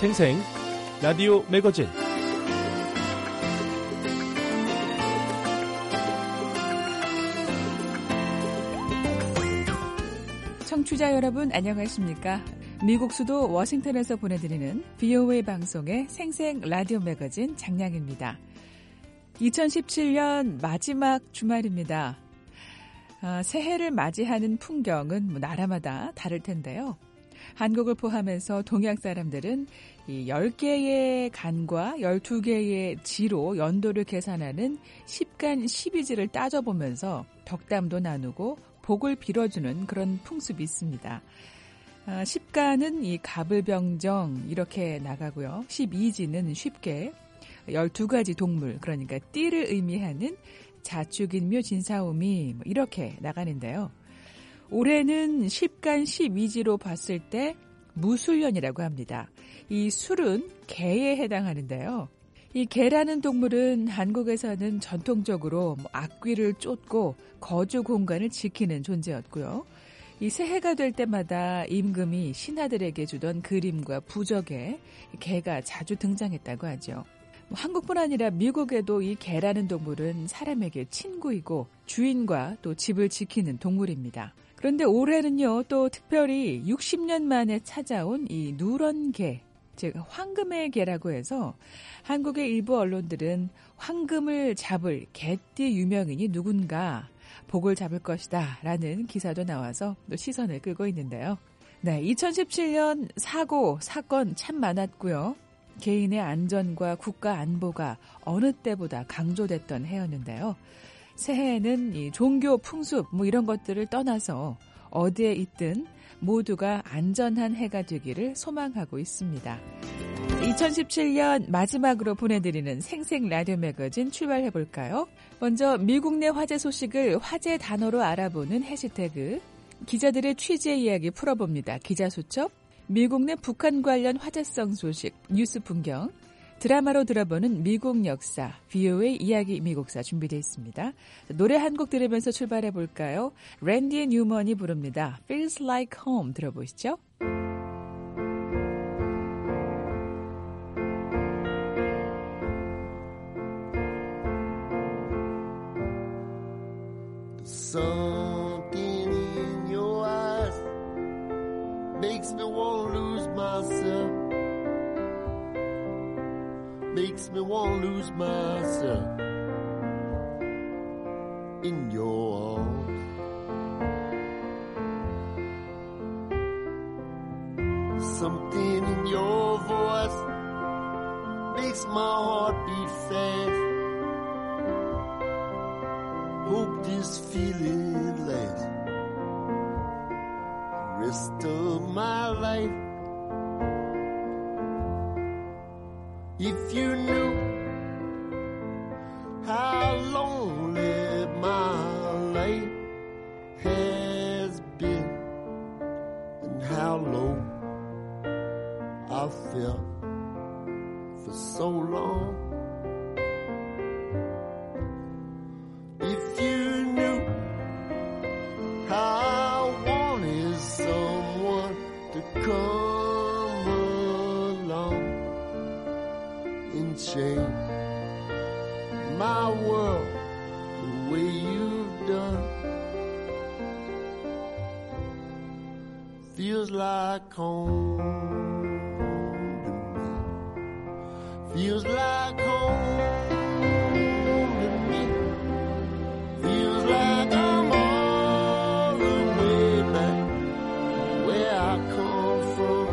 생생 라디오 매거진 청취자 여러분 안녕하십니까? 미국 수도 워싱턴에서 보내드리는 VOA 방송의 생생 라디오 매거진 장량입니다. 2017년 마지막 주말입니다. 새해를 맞이하는 풍경은 나라마다 다를 텐데요. 한국을 포함해서 동양 사람들은 이 10개의 간과 12개의 지로 연도를 계산하는 10간 12지를 따져보면서 덕담도 나누고 복을 빌어주는 그런 풍습이 있습니다. 10간은 이 갑을병정 이렇게 나가고요. 12지는 쉽게 12가지 동물, 그러니까 띠를 의미하는 자축인묘 진사오미 이렇게 나가는데요. 올해는 10간 12지로 봤을 때 무술년이라고 합니다. 이 술은 개에 해당하는데요. 이 개라는 동물은 한국에서는 전통적으로 악귀를 쫓고 거주 공간을 지키는 존재였고요. 이 새해가 될 때마다 임금이 신하들에게 주던 그림과 부적에 개가 자주 등장했다고 하죠. 한국뿐 아니라 미국에도 이 개라는 동물은 사람에게 친구이고 주인과 또 집을 지키는 동물입니다. 그런데 올해는요, 또 특별히 60년 만에 찾아온 이 누런개, 즉 황금의 개라고 해서 한국의 일부 언론들은 황금을 잡을 개띠 유명인이 누군가 복을 잡을 것이다 라는 기사도 나와서 또 시선을 끌고 있는데요. 네, 2017년 사건 참 많았고요. 개인의 안전과 국가 안보가 어느 때보다 강조됐던 해였는데요. 새해에는 이 종교, 풍습 이런 것들을 떠나서 어디에 있든 모두가 안전한 해가 되기를 소망하고 있습니다. 2017년 마지막으로 보내드리는 생생 라디오 매거진 출발해볼까요? 먼저 미국 내 화제 소식을 화제 단어로 알아보는 해시태그, 기자들의 취재 이야기 풀어봅니다. 기자수첩, 미국 내 북한 관련 화제성 소식, 뉴스 풍경, 드라마로 들어보는 미국 역사, VOA 이야기 미국사 준비되어 있습니다. 노래 한 곡 들으면서 출발해볼까요? 랜디 뉴먼이 부릅니다. Feels Like Home 들어보시죠. Something in your eyes makes me want to lose myself. Makes me want to lose myself in your arms. Something in your voice makes my heart beat fast. Hope this feeling lasts the rest of my life. If you knew how lonely my life has been and how low I felt for so long. If you knew how I wanted someone to come along and change my world the way you've done. Feels like home to me. Feels like home to me. Feels like I'm all the way back where I come from.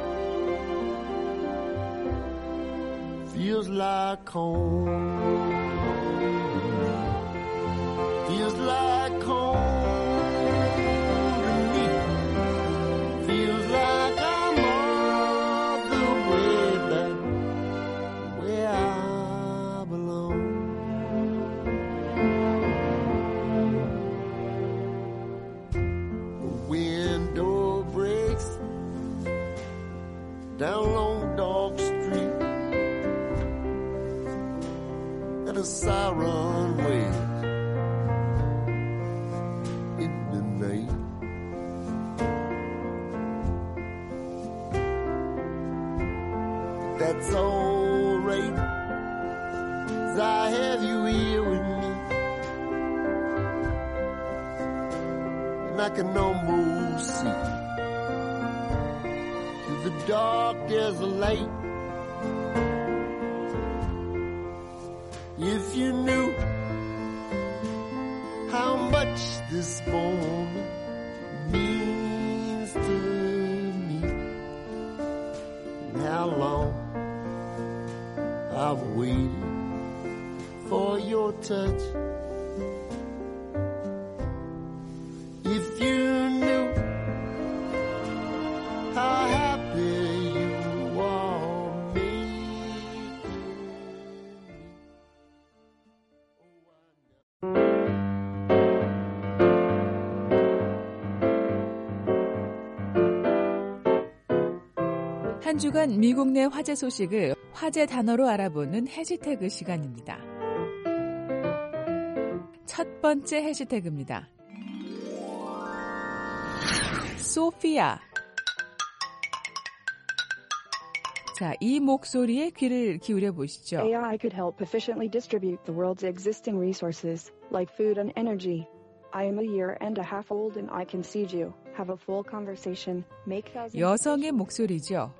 Feels like home. Feels like home to me. Feels like I'm all the way back where I belong. The window breaks down long dark street. A siren wails in the night. I have you here with me, and I can almost see through the dark there's a light. If you knew how much this moment means to me, and how long I've waited for your touch. If you knew how happy you are making me. 한 주간 미국 내 화제 소식을 화제 단어로 알아보는 해시태그 시간입니다. 첫 번째 해시태그입니다. 소피아. 자, 이 목소리에 귀를 기울여 보시죠. AI could help efficiently distribute the world's existing resources, like food and energy. I am a year and a half old and I can see you. Have a full conversation. Make thousands. 여성의 목소리죠.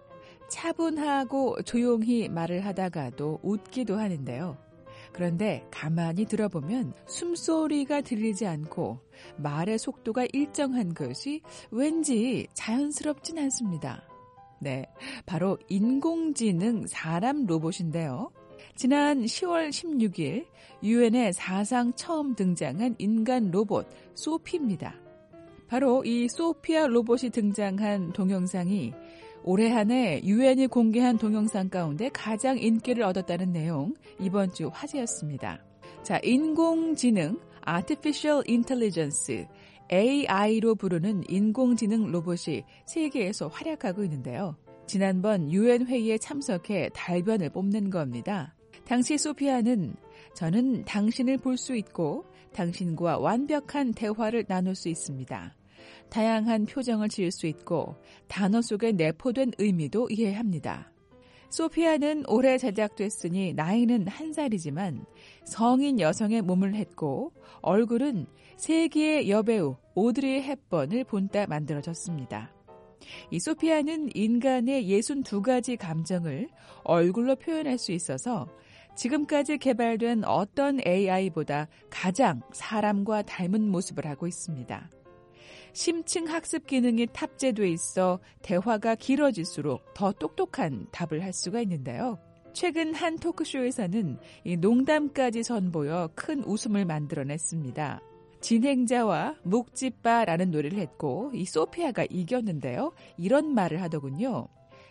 차분하고 조용히 말을 하다가도 웃기도 하는데요. 그런데 가만히 들어보면 숨소리가 들리지 않고 말의 속도가 일정한 것이 왠지 자연스럽진 않습니다. 네, 바로 인공지능 사람 로봇인데요. 지난 10월 16일 유엔에 사상 처음 등장한 인간 로봇 소피입니다. 바로 이 소피아 로봇이 등장한 동영상이 올해 한 해 유엔이 공개한 동영상 가운데 가장 인기를 얻었다는 내용, 이번 주 화제였습니다. 자, 인공지능, Artificial Intelligence, AI로 부르는 인공지능 로봇이 세계에서 활약하고 있는데요. 지난번 유엔 회의에 참석해 달변을 뽐낸 겁니다. 당시 소피아는 저는 당신을 볼 수 있고 당신과 완벽한 대화를 나눌 수 있습니다. 다양한 표정을 지을 수 있고 단어 속에 내포된 의미도 이해합니다. 소피아는 올해 제작됐으니 나이는 1살이지만 성인 여성의 몸을 했고 얼굴은 세계의 여배우 오드리 헵번을 본따 만들어졌습니다. 이 소피아는 인간의 62가지 감정을 얼굴로 표현할 수 있어서 지금까지 개발된 어떤 AI보다 가장 사람과 닮은 모습을 하고 있습니다. 심층 학습 기능이 탑재돼 있어 대화가 길어질수록 더 똑똑한 답을 할 수가 있는데요. 최근 한 토크쇼에서는 이 농담까지 선보여 큰 웃음을 만들어냈습니다. 진행자와 묵찌빠라는 노래를 했고 이 소피아가 이겼는데요. 이런 말을 하더군요.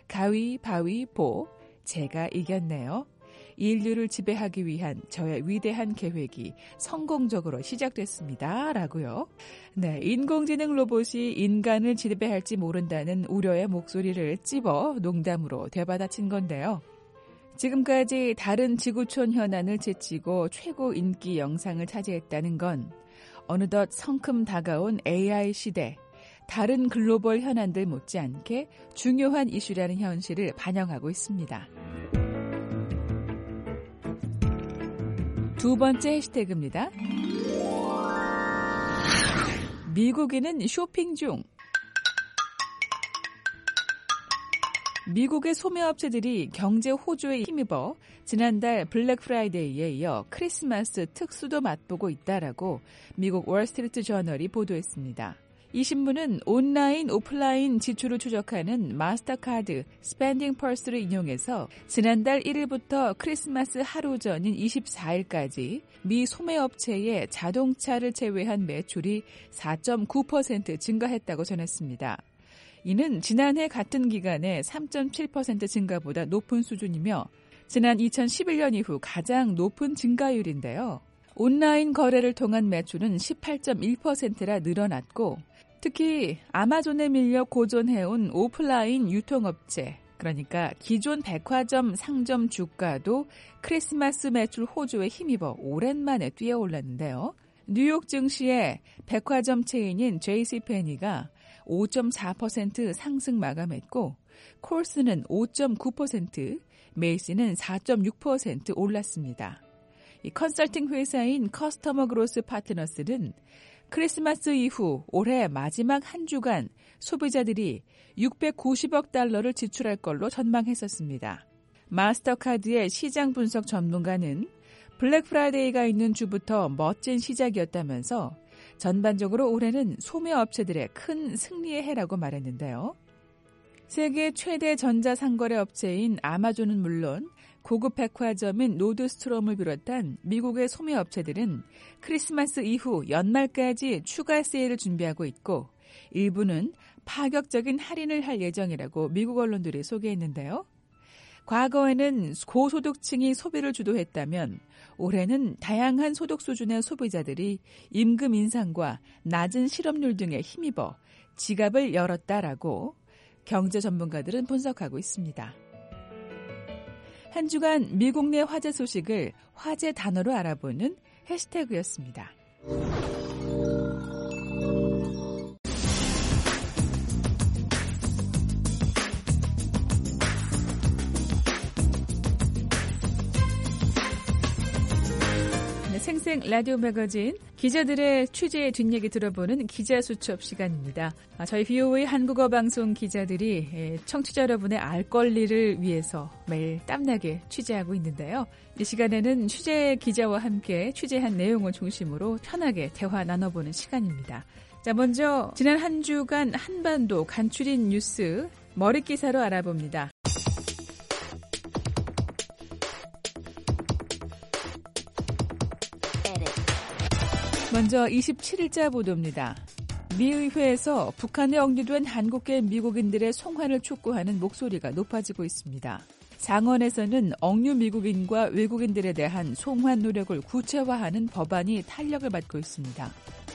가위바위보, 제가 이겼네요. 인류를 지배하기 위한 저의 위대한 계획이 성공적으로 시작됐습니다. 라고요. 네, 인공지능 로봇이 인간을 지배할지 모른다는 우려의 목소리를 찝어 농담으로 되받아친 건데요. 지금까지 다른 지구촌 현안을 제치고 최고 인기 영상을 차지했다는 건 어느덧 성큼 다가온 AI 시대, 다른 글로벌 현안들 못지않게 중요한 이슈라는 현실을 반영하고 있습니다. 두 번째 해시태그입니다. 미국인은 쇼핑 중. 미국의 소매업체들이 경제 호조에 힘입어 지난달 블랙 프라이데이에 이어 크리스마스 특수도 맛보고 있다라고 미국 월스트리트 저널이 보도했습니다. 이 신문은 온라인, 오프라인 지출을 추적하는 마스터카드 스펜딩 펄스를 인용해서 지난달 1일부터 크리스마스 하루 전인 24일까지 미 소매업체의 자동차를 제외한 매출이 4.9% 증가했다고 전했습니다. 이는 지난해 같은 기간에 3.7% 증가보다 높은 수준이며 지난 2011년 이후 가장 높은 증가율인데요. 온라인 거래를 통한 매출은 18.1%라 늘어났고 특히 아마존에 밀려 고전해온 오프라인 유통업체, 그러니까 기존 백화점 상점 주가도 크리스마스 매출 호조에 힘입어 오랜만에 뛰어올랐는데요. 뉴욕 증시의 백화점 체인인 JCPenney가 5.4% 상승 마감했고 콜스는 5.9%, 메이시는 4.6% 올랐습니다. 이 컨설팅 회사인 커스터머 그로스 파트너스는 크리스마스 이후 올해 마지막 한 주간 소비자들이 690억 달러를 지출할 걸로 전망했었습니다. 마스터카드의 시장 분석 전문가는 블랙 프라이데이가 있는 주부터 멋진 시작이었다면서 전반적으로 올해는 소매 업체들의 큰 승리의 해라고 말했는데요. 세계 최대 전자상거래 업체인 아마존은 물론 고급 백화점인 노드스트롬을 비롯한 미국의 소매 업체들은 크리스마스 이후 연말까지 추가 세일을 준비하고 있고 일부는 파격적인 할인을 할 예정이라고 미국 언론들이 소개했는데요. 과거에는 고소득층이 소비를 주도했다면 올해는 다양한 소득 수준의 소비자들이 임금 인상과 낮은 실업률 등에 힘입어 지갑을 열었다라고 경제 전문가들은 분석하고 있습니다. 한 주간 미국 내 화제 소식을 화제 단어로 알아보는 해시태그였습니다. 생생 라디오 매거진 기자들의 취재의 뒷얘기 들어보는 기자수첩 시간입니다. 저희 VOA 한국어 방송 기자들이 청취자 여러분의 알 권리를 위해서 매일 땀나게 취재하고 있는데요. 이 시간에는 취재 기자와 함께 취재한 내용을 중심으로 편하게 대화 나눠보는 시간입니다. 자, 먼저 지난 한 주간 한반도 간추린 뉴스 머릿기사로 알아봅니다. 먼저 27일자 보도입니다. 미 의회에서 북한에 억류된 한국계 미국인들의 송환을 촉구하는 목소리가 높아지고 있습니다. 상원에서는 억류 미국인과 외국인들에 대한 송환 노력을 구체화하는 법안이 탄력을 받고 있습니다.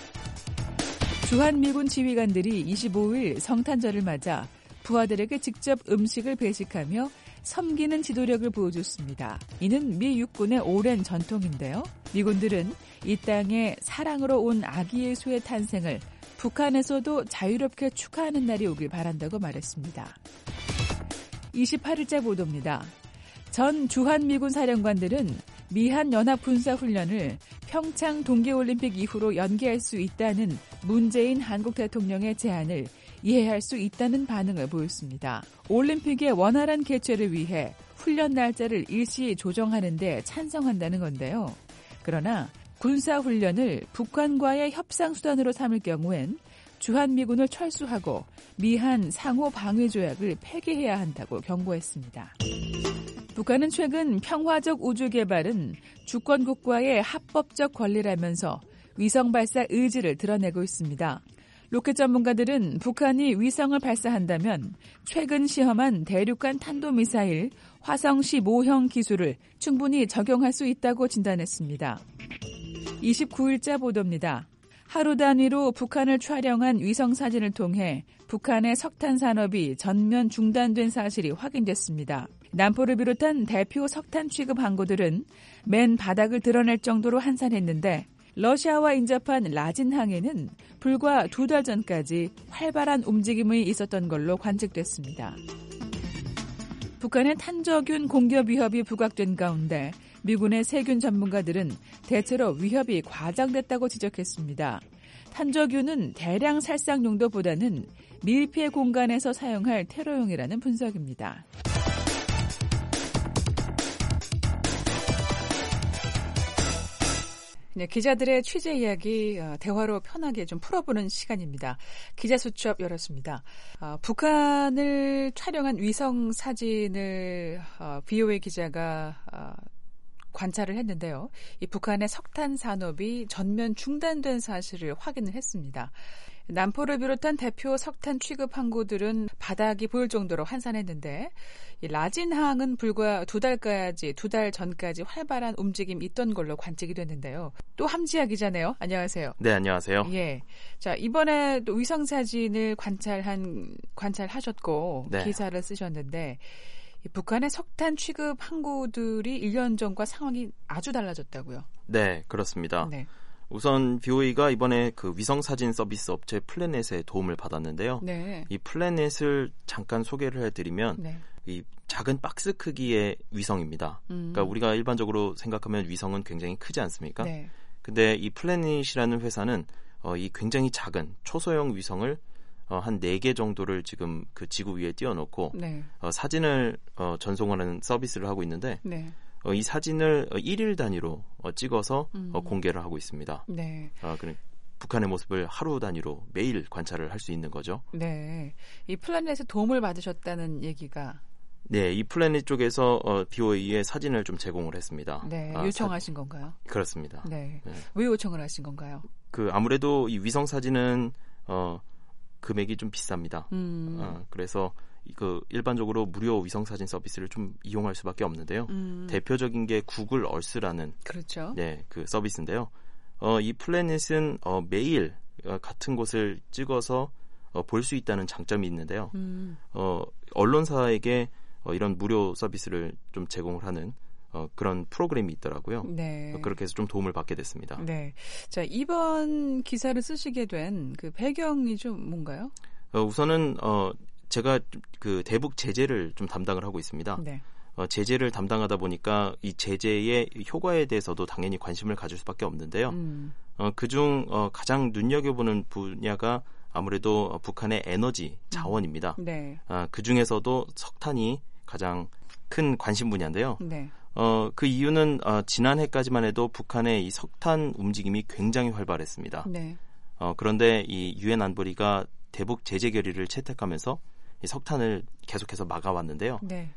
주한미군 지휘관들이 25일 성탄절을 맞아 부하들에게 직접 음식을 배식하며 섬기는 지도력을 보여줬습니다. 이는 미 육군의 오랜 전통인데요. 미군들은 이 땅에 사랑으로 온 아기 예수의 탄생을 북한에서도 자유롭게 축하하는 날이 오길 바란다고 말했습니다. 28일자 보도입니다. 전 주한미군 사령관들은 미한 연합군사훈련을 평창 동계올림픽 이후로 연기할 수 있다는 문재인 한국 대통령의 제안을 이해할 수 있다는 반응을 보였습니다. 올림픽의 원활한 개최를 위해 훈련 날짜를 일시 조정하는 데 찬성한다는 건데요. 그러나 군사훈련을 북한과의 협상수단으로 삼을 경우엔 주한미군을 철수하고 미한 상호방위조약을 폐기해야 한다고 경고했습니다. 북한은 최근 평화적 우주 개발은 주권국과의 합법적 권리라면서 위성 발사 의지를 드러내고 있습니다. 로켓 전문가들은 북한이 위성을 발사한다면 최근 시험한 대륙간 탄도미사일 화성 15형 기술을 충분히 적용할 수 있다고 진단했습니다. 29일자 보도입니다. 하루 단위로 북한을 촬영한 위성 사진을 통해 북한의 석탄 산업이 전면 중단된 사실이 확인됐습니다. 남포를 비롯한 대표 석탄 취급 항구들은 맨 바닥을 드러낼 정도로 한산했는데 러시아와 인접한 라진항에는 불과 2달 전까지 활발한 움직임이 있었던 걸로 관측됐습니다. 북한의 탄저균 공격 위협이 부각된 가운데 미군의 세균 전문가들은 대체로 위협이 과장됐다고 지적했습니다. 탄저균은 대량 살상 용도보다는 밀폐 공간에서 사용할 테러용이라는 분석입니다. 네, 기자들의 취재 이야기 대화로 편하게 좀 풀어보는 시간입니다. 기자수첩 열었습니다. 북한을 촬영한 위성 사진을 VOA 기자가 관찰을 했는데요. 이 북한의 석탄 산업이 전면 중단된 사실을 확인을 했습니다. 남포를 비롯한 대표 석탄 취급 항구들은 바닥이 보일 정도로 한산했는데 이 라진항은 불과 2달 전까지 활발한 움직임이 있던 걸로 관측이 됐는데요. 또 함지아 기자네요. 안녕하세요. 네, 안녕하세요. 예. 자, 이번에 또 위성 사진을 관찰하셨고 네. 기사를 쓰셨는데 북한의 석탄 취급 항구들이 1년 전과 상황이 아주 달라졌다고요. 네, 그렇습니다. 네. 우선 VOA가 이번에 그 위성 사진 서비스 업체 플래넷의 도움을 받았는데요. 네. 이 플래넷을 잠깐 소개를 해드리면 네. 이 작은 박스 크기의 위성입니다. 그러니까 우리가 일반적으로 생각하면 위성은 굉장히 크지 않습니까? 네. 근데 이 플래닛이라는 회사는 이 굉장히 작은 초소형 위성을 한 4개 정도를 지금 그 지구 위에 띄워놓고 네. 사진을 전송하는 서비스를 하고 있는데 네. 이 사진을 1일 단위로 찍어서 공개를 하고 있습니다. 네. 북한의 모습을 하루 단위로 매일 관찰을 할 수 있는 거죠. 네. 이 플래닛에 도움을 받으셨다는 얘기가 네, 이 플래닛 쪽에서 BOA에 사진을 좀 제공을 했습니다. 네, 요청하신 건가요? 그렇습니다. 네. 네. 왜 요청을 하신 건가요? 아무래도 이 위성 사진은 금액이 좀 비쌉니다. 그래서 일반적으로 무료 위성 사진 서비스를 좀 이용할 수밖에 없는데요. 대표적인 게 구글 얼스라는 그렇죠. 네, 그 서비스인데요. 이 플래닛은 매일 같은 곳을 찍어서 볼 수 있다는 장점이 있는데요. 언론사에게 이런 무료 서비스를 좀 제공을 하는 그런 프로그램이 있더라고요. 네. 그렇게 해서 좀 도움을 받게 됐습니다. 네. 자, 이번 기사를 쓰시게 된 그 배경이 좀 뭔가요? 우선은 제가 그 대북 제재를 좀 담당을 하고 있습니다. 네. 제재를 담당하다 보니까 이 제재의 효과에 대해서도 당연히 관심을 가질 수밖에 없는데요. 그중 가장 눈여겨보는 분야가 아무래도 북한의 에너지 자원입니다. 네. 그 중에서도 석탄이 가장 큰 관심 분야인데요. 네. 그 이유는 지난해까지만 해도 북한의 이 석탄 움직임이 굉장히 활발했습니다. 네. 그런데 이 유엔 안보리가 대북 제재 결의를 채택하면서 이 석탄을 계속해서 막아왔는데요. 네.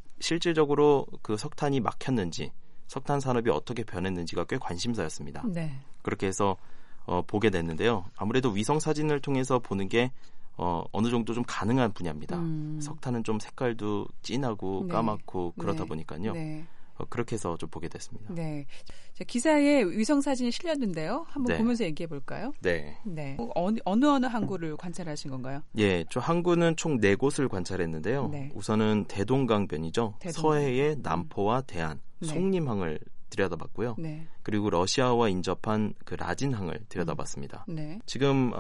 실질적으로 그 석탄이 막혔는지, 석탄 산업이 어떻게 변했는지가 꽤 관심사였습니다. 네. 그렇게 해서 보게 됐는데요. 아무래도 위성 사진을 통해서 보는 게 어느 정도 좀 가능한 분야입니다. 석탄은 좀 색깔도 진하고 네. 까맣고 그렇다 네. 보니까요. 네. 그렇게 해서 좀 보게 됐습니다. 네. 자, 기사에 위성 사진이 실렸는데요. 한번 네. 보면서 얘기해 볼까요? 네. 네. 어느 항구를 관찰하신 건가요? 예, 저 항구는 총 4곳을 관찰했는데요. 네. 우선은 대동강변이죠. 서해의 남포와 대안, 네. 송림항을 들여다봤고요. 네. 그리고 러시아와 인접한 그 라진항을 들여다봤습니다. 네. 지금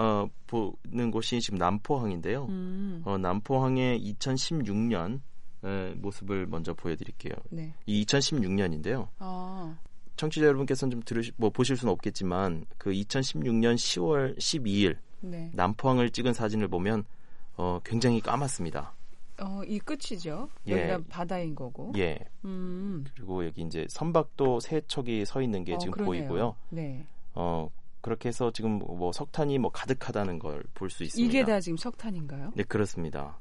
보는 곳이 지금 남포항인데요. 남포항의 2016년 모습을 먼저 보여드릴게요. 네. 이 2016년인데요. 청취자 여러분께서는 좀 보실 수는 없겠지만 그 2016년 10월 12일 네. 남포항을 찍은 사진을 보면 굉장히 까맣습니다. 이 끝이죠. 예. 여기가 바다인 거고. 예. 그리고 여기 이제 선박도 세 척이 서 있는 게 지금 그러네요. 보이고요. 네. 그렇게 해서 지금 뭐 석탄이 뭐 가득하다는 걸 볼 수 있습니다. 이게 다 지금 석탄인가요? 네, 그렇습니다.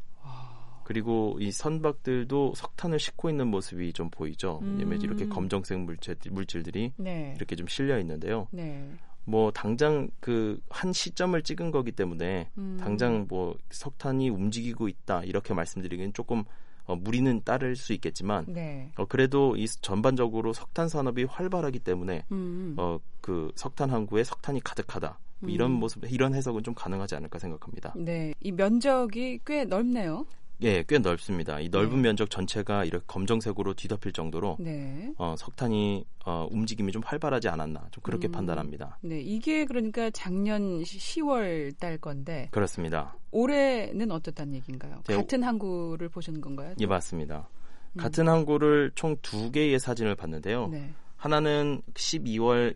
그리고 이 선박들도 석탄을 싣고 있는 모습이 좀 보이죠. 왜냐면 이렇게 검정색 물질들이 네. 이렇게 좀 실려 있는데요. 네. 뭐 당장 그 한 시점을 찍은 거기 때문에 당장 뭐 석탄이 움직이고 있다 이렇게 말씀드리기는 조금 무리는 따를 수 있겠지만 네. 그래도 이 전반적으로 석탄 산업이 활발하기 때문에 그 석탄 항구에 석탄이 가득하다 뭐 이런 모습 이런 해석은 좀 가능하지 않을까 생각합니다. 네, 이 면적이 꽤 넓네요. 예, 꽤 넓습니다. 이 넓은 네. 면적 전체가 이렇게 검정색으로 뒤덮일 정도로 네. 석탄이 움직임이 좀 활발하지 않았나 좀 그렇게 판단합니다. 네, 이게 그러니까 작년 10월 달 건데 그렇습니다. 올해는 어떻다는 얘기인가요? 네, 같은 항구를 보시는 건가요? 예, 맞습니다. 같은 항구를 총 2개의 사진을 봤는데요. 네. 하나는 12월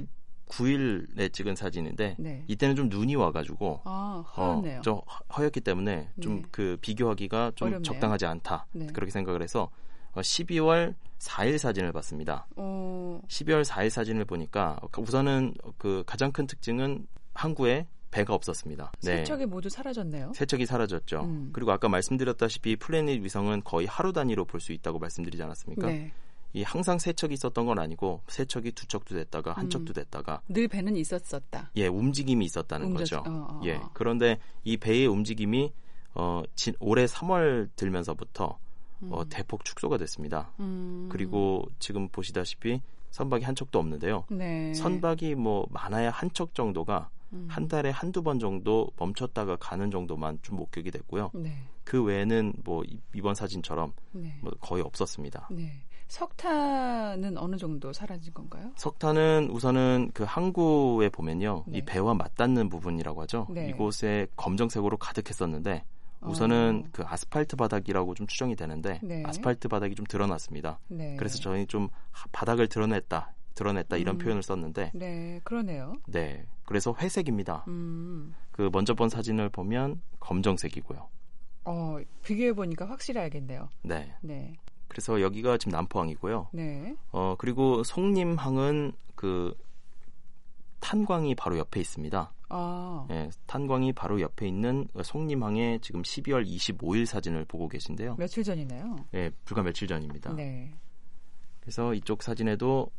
19일에 찍은 사진인데 네. 이때는 좀 눈이 와가지고 허였네요. 좀 허였기 때문에 좀 네. 그 비교하기가 좀 어렵네요. 적당하지 않다 네. 그렇게 생각을 해서 12월 4일 사진을 봤습니다. 12월 4일 사진을 보니까 우선은 그 가장 큰 특징은 항구에 배가 없었습니다. 네. 세척이 모두 사라졌네요. 세척이 사라졌죠. 그리고 아까 말씀드렸다시피 플래닛 위성은 거의 하루 단위로 볼 수 있다고 말씀드리지 않았습니까? 네. 이 항상 세척이 있었던 건 아니고 세척이 2척도 됐다가 한 척도 됐다가 늘 배는 있었었다. 예, 움직임이 있었다는 거죠. 예. 그런데 이 배의 움직임이 올해 3월 들면서부터 대폭 축소가 됐습니다. 그리고 지금 보시다시피 선박이 한 척도 없는데요. 네. 선박이 뭐 많아야 한 척 정도가 한 달에 한두 번 정도 멈췄다가 가는 정도만 좀 목격이 됐고요. 네. 그 외에는 뭐 이번 사진처럼 네. 뭐 거의 없었습니다. 네. 석탄은 어느 정도 사라진 건가요? 석탄은 우선은 그 항구에 보면요. 네. 이 배와 맞닿는 부분이라고 하죠. 네. 이곳에 검정색으로 가득했었는데 우선은 그 아스팔트 바닥이라고 좀 추정이 되는데 네. 아스팔트 바닥이 좀 드러났습니다. 네. 그래서 저희 좀 바닥을 드러냈다 이런 표현을 썼는데 네, 그러네요. 네, 그래서 회색입니다. 그 먼저 본 사진을 보면 검정색이고요. 비교해 보니까 확실히 알겠네요. 네. 네. 그래서 여기가 지금 남포항이고요. 네. 그리고 송림항은 그 탄광이 바로 옆에 있습니다. 네, 탄광이 바로 옆에 있는 송림항의 지금 12월 25일 사진을 보고 계신데요. 며칠 전이네요. 네, 불과 며칠 전입니다. 네. 그래서 이쪽 사진에도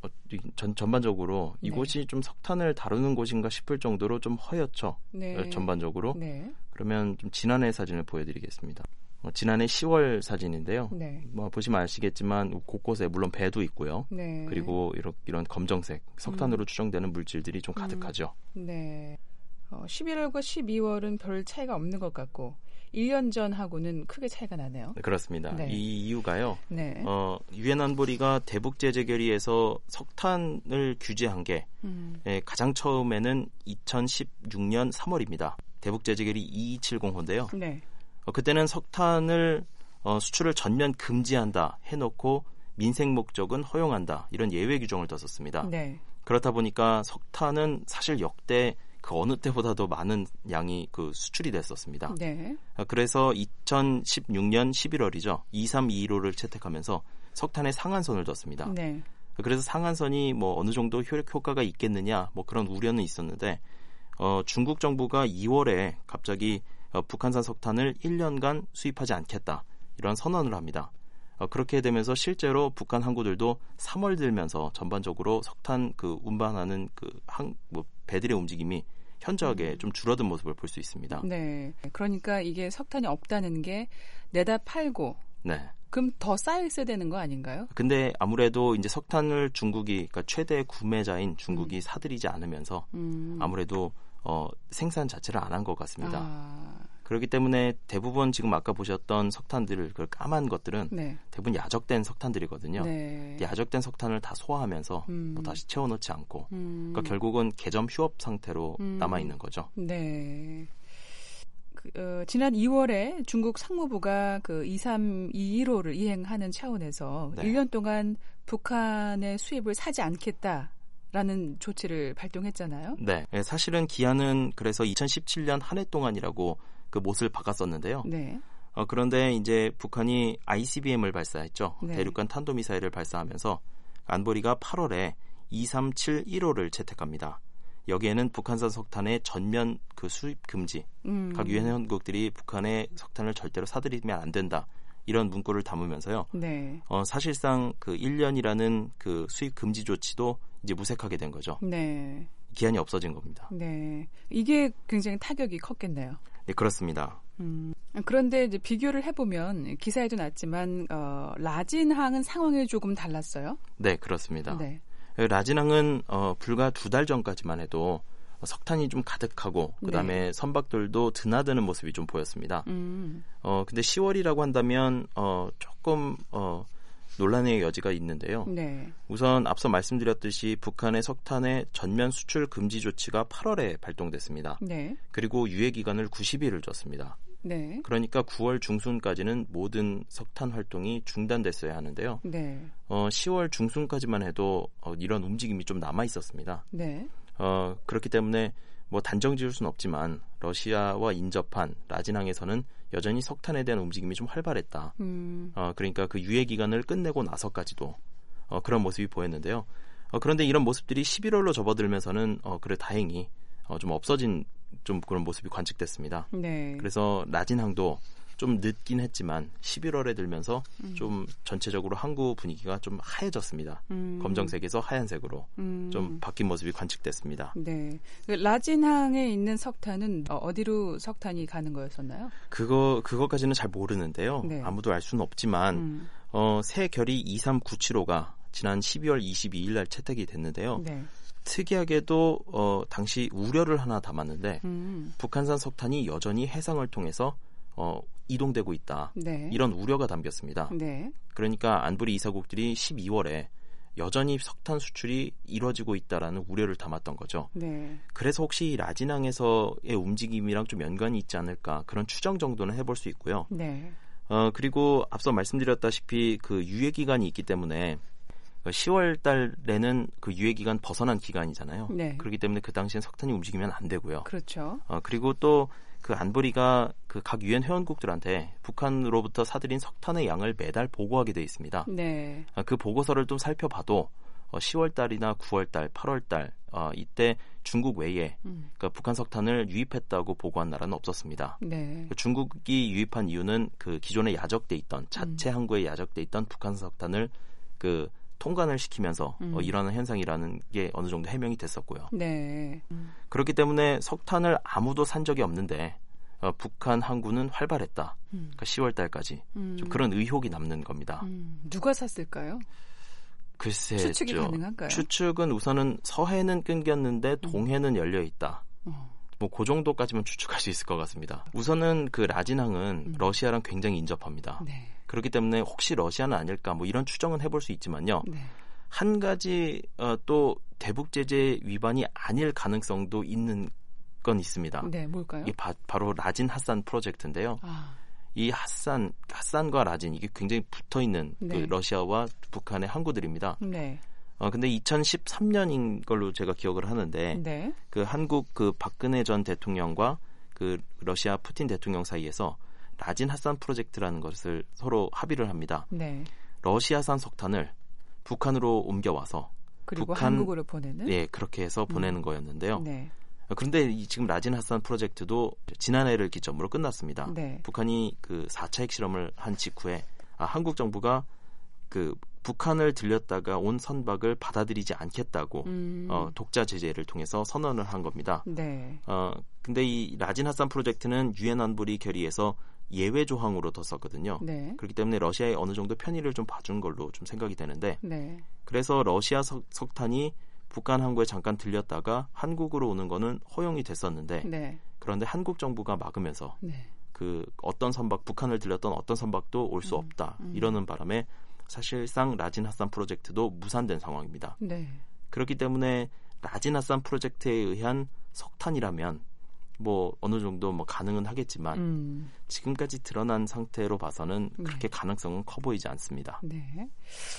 전반적으로 이곳이 좀 석탄을 다루는 곳인가 싶을 정도로 좀 허옇죠. 네. 전반적으로. 네. 그러면 좀 지난해 사진을 보여드리겠습니다. 지난해 10월 사진인데요. 네. 보시면 아시겠지만 곳곳에 물론 배도 있고요. 네. 그리고 이런 검정색 석탄으로 추정되는 물질들이 좀 가득하죠. 네. 11월과 12월은 별 차이가 없는 것 같고 1년 전하고는 크게 차이가 나네요. 네, 그렇습니다. 네. 이 이유가요. 네. 유엔 안보리가 대북 제재 결의에서 석탄을 규제한 게 가장 처음에는 2016년 3월입니다. 대북 제재 결의 2270호인데요. 네. 그때는 석탄을 수출을 전면 금지한다 해놓고 민생 목적은 허용한다 이런 예외 규정을 뒀었습니다. 네. 그렇다 보니까 석탄은 사실 역대 그 어느 때보다도 많은 양이 그 수출이 됐었습니다. 네. 그래서 2016년 11월이죠. 2321호를 채택하면서 석탄의 상한선을 뒀습니다. 네. 그래서 상한선이 어느 정도 효과가 있겠느냐 그런 우려는 있었는데 중국 정부가 2월에 갑자기 북한산 석탄을 1년간 수입하지 않겠다 이런 선언을 합니다. 그렇게 되면서 실제로 북한 항구들도 3월 들면서 전반적으로 석탄 운반하는 배들의 움직임이 현저하게 좀 줄어든 모습을 볼 수 있습니다. 네, 그러니까 이게 석탄이 없다는 게 내다 팔고, 네. 그럼 더 쌓여 있어야 되는 거 아닌가요? 근데 아무래도 이제 석탄을 그러니까 최대 구매자인 중국이 사들이지 않으면서 아무래도 생산 자체를 안 한 것 같습니다. 그렇기 때문에 대부분 지금 아까 보셨던 석탄들, 그 까만 것들은 네. 대부분 야적된 석탄들이거든요. 네. 야적된 석탄을 다 소화하면서 다시 채워넣지 않고 그러니까 결국은 개점 휴업 상태로 남아있는 거죠. 네. 지난 2월에 중국 상무부가 그 2321호를 이행하는 차원에서 네. 1년 동안 북한의 수입을 사지 않겠다라는 조치를 발동했잖아요. 네. 사실은 기한은 그래서 2017년 한 해 동안이라고 그 못을 박았었는데요. 네. 그런데 이제 북한이 ICBM을 발사했죠. 네. 대륙간 탄도미사일을 발사하면서 안보리가 8월에 2371호를 채택합니다. 여기에는 북한산 석탄의 전면 그 수입 금지, 각 유엔 회원국들이 북한의 석탄을 절대로 사들이면 안 된다. 이런 문구를 담으면서요. 네. 사실상 그 1년이라는 그 수입 금지 조치도 이제 무색하게 된 거죠. 네. 기한이 없어진 겁니다. 네. 이게 굉장히 타격이 컸겠네요. 네, 그렇습니다. 그런데 이제 비교를 해보면 기사에도 났지만 라진항은 상황이 조금 달랐어요. 네, 그렇습니다. 네. 라진항은 불과 2달 전까지만 해도 석탄이 좀 가득하고 그다음에 네. 선박들도 드나드는 모습이 좀 보였습니다. 근데 10월이라고 한다면 조금 논란의 여지가 있는데요. 네. 우선 앞서 말씀드렸듯이 북한의 석탄의 전면 수출 금지 조치가 8월에 발동됐습니다. 네. 그리고 유예 기간을 90일을 줬습니다. 네. 그러니까 9월 중순까지는 모든 석탄 활동이 중단됐어야 하는데요. 네. 10월 중순까지만 해도 이런 움직임이 좀 남아 있었습니다. 네. 그렇기 때문에 단정 지을 수는 없지만 러시아와 인접한 라진항에서는 여전히 석탄에 대한 움직임이 좀 활발했다. 그러니까 그 유예 기간을 끝내고 나서까지도 그런 모습이 보였는데요. 그런데 이런 모습들이 11월로 접어들면서는 그래 다행히 좀 없어진 좀 그런 모습이 관측됐습니다. 네. 그래서 라진항도 좀 늦긴 했지만 11월에 들면서 좀 전체적으로 항구 분위기가 좀 하얘졌습니다. 검정색에서 하얀색으로 좀 바뀐 모습이 관측됐습니다. 네. 라진항에 있는 석탄은 어디로 석탄이 가는 거였었나요? 그거까지는 잘 모르는데요. 네. 아무도 알 수는 없지만 새 결의 23975가 지난 12월 22일 날 채택이 됐는데요. 네. 특이하게도 당시 우려를 하나 담았는데 북한산 석탄이 여전히 해상을 통해서 이동되고 있다. 네. 이런 우려가 담겼습니다. 네. 그러니까 안보리 이사국들이 12월에 여전히 석탄 수출이 이루어지고 있다라는 우려를 담았던 거죠. 네. 그래서 혹시 라진항에서의 움직임이랑 좀 연관이 있지 않을까 그런 추정 정도는 해볼 수 있고요. 네. 그리고 앞서 말씀드렸다시피 그 유예 기간이 있기 때문에 10월 달에는 그 유예 기간 벗어난 기간이잖아요. 네. 그렇기 때문에 그 당시엔 석탄이 움직이면 안 되고요. 그렇죠. 그리고 또 그 안보리가 그 각 유엔 회원국들한테 북한으로부터 사들인 석탄의 양을 매달 보고하게 돼 있습니다. 네. 그 보고서를 좀 살펴봐도 10월 달이나 9월 달, 8월 달 이때 중국 외에 그러니까 북한 석탄을 유입했다고 보고한 나라는 없었습니다. 네. 중국이 유입한 이유는 그 기존에 야적돼 있던 자체 항구에 야적돼 있던 북한 석탄을 그 통관을 시키면서 일어나는 현상이라는 게 어느 정도 해명이 됐었고요. 네. 그렇기 때문에 석탄을 아무도 산 적이 없는데 북한 항구는 활발했다. 그러니까 10월 달까지 좀 그런 의혹이 남는 겁니다. 누가 샀을까요? 글쎄, 추측이 가능한가요? 추측은 우선은 서해는 끊겼는데 동해는 열려 있다. 뭐 그 정도까지만 추측할 수 있을 것 같습니다. 우선은 그 라진항은 러시아랑 굉장히 인접합니다. 네. 그렇기 때문에 혹시 러시아는 아닐까 뭐 이런 추정은 해볼 수 있지만요. 네. 한 가지 또 대북 제재 위반이 아닐 가능성도 있는 건 있습니다. 네, 뭘까요? 이게 바로 라진 핫산 프로젝트인데요. 이 핫산과 라진 이게 굉장히 붙어 있는 네. 그 러시아와 북한의 항구들입니다. 네. 근데 2013년인 걸로 제가 기억을 하는데 네. 그 한국 그 박근혜 전 대통령과 그 러시아 푸틴 대통령 사이에서 라진 핫산 프로젝트라는 것을 서로 합의를 합니다. 네. 러시아산 석탄을 북한으로 옮겨와서 그리고 한국으로 보내는? 네, 그렇게 해서 보내는 거였는데요. 네. 그런데 지금 라진 핫산 프로젝트도 지난해를 기점으로 끝났습니다. 네. 북한이 그 4차 핵실험을 한 직후에 한국 정부가 그 북한을 들렸다가 온 선박을 받아들이지 않겠다고 독자 제재를 통해서 선언을 한 겁니다. 네. 근데 이 라진 핫산 프로젝트는 유엔 안보리 결의에서 예외 조항으로 뒀었거든요. 네. 그렇기 때문에 러시아의 어느 정도 편의를 좀 봐준 걸로 좀 생각이 되는데 네. 그래서 러시아 석탄이 북한 항구에 잠깐 들렸다가 한국으로 오는 거는 허용이 됐었는데 네. 그런데 한국 정부가 막으면서 네. 그 어떤 선박 북한을 들렸던 어떤 선박도 올 수 없다 이러는 바람에 사실상 라진 핫산 프로젝트도 무산된 상황입니다. 네. 그렇기 때문에 라진 핫산 프로젝트에 의한 석탄이라면 뭐 어느 정도 뭐 가능은 하겠지만 지금까지 드러난 상태로 봐서는 그렇게 가능성은 커 보이지 않습니다. 네.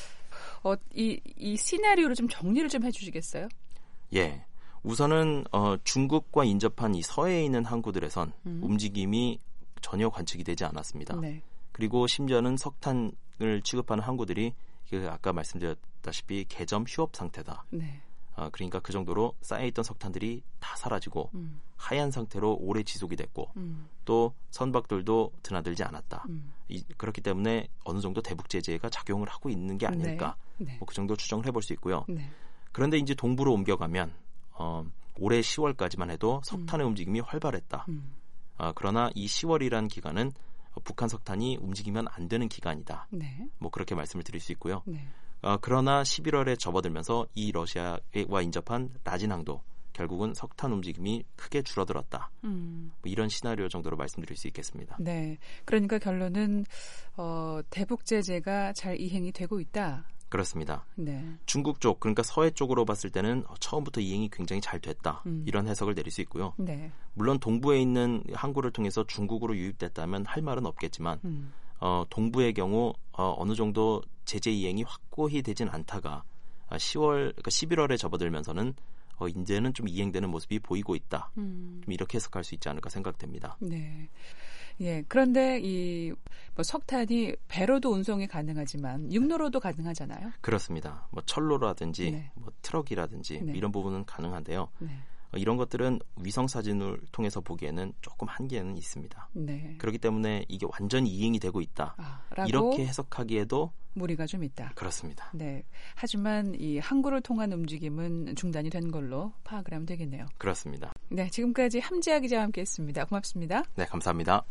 이 시나리오를 좀 정리를 좀 해주시겠어요? 예. 우선은 중국과 인접한 이 서해에 있는 항구들에선 움직임이 전혀 관측이 되지 않았습니다. 네. 그리고 심지어는 석탄을 취급하는 항구들이 아까 말씀드렸다시피 개점 휴업 상태다. 네. 그러니까 그 정도로 쌓여있던 석탄들이 다 사라지고 하얀 상태로 오래 지속이 됐고 또 선박들도 드나들지 않았다. 그렇기 때문에 어느 정도 대북 제재가 작용을 하고 있는 게 아닐까. 네. 네. 뭐 그 정도 추정을 해볼 수 있고요. 네. 그런데 이제 동부로 옮겨가면 올해 10월까지만 해도 석탄의 움직임이 활발했다. 그러나 이 10월이라는 기간은 북한 석탄이 움직이면 안 되는 기간이다. 네. 뭐 그렇게 말씀을 드릴 수 있고요. 네. 그러나 11월에 접어들면서 이 러시아와 인접한 라진항도 결국은 석탄 움직임이 크게 줄어들었다. 뭐 이런 시나리오 정도로 말씀드릴 수 있겠습니다. 네, 그러니까 결론은 대북 제재가 잘 이행이 되고 있다. 그렇습니다. 네. 중국 쪽, 그러니까 서해 쪽으로 봤을 때는 처음부터 이행이 굉장히 잘 됐다. 이런 해석을 내릴 수 있고요. 네. 물론 동부에 있는 항구를 통해서 중국으로 유입됐다면 할 말은 없겠지만 동부의 경우 어느 정도 제재 이행이 확고히 되진 않다가 11월에 접어들면서는 이제는 좀 이행되는 모습이 보이고 있다. 좀 이렇게 해석할 수 있지 않을까 생각됩니다. 네. 예. 그런데 뭐 석탄이 배로도 운송이 가능하지만 육로로도 가능하잖아요. 그렇습니다. 뭐 철로라든지 네. 뭐 트럭이라든지 네. 이런 부분은 가능한데요. 네. 이런 것들은 위성 사진을 통해서 보기에는 조금 한계는 있습니다. 네. 그렇기 때문에 이게 완전히 이행이 되고 있다. 이렇게 해석하기에도 무리가 좀 있다. 그렇습니다. 네. 하지만 이 항구를 통한 움직임은 중단이 된 걸로 파악을 하면 되겠네요. 그렇습니다. 네, 지금까지 함지아 기자와 함께했습니다. 고맙습니다. 네, 감사합니다.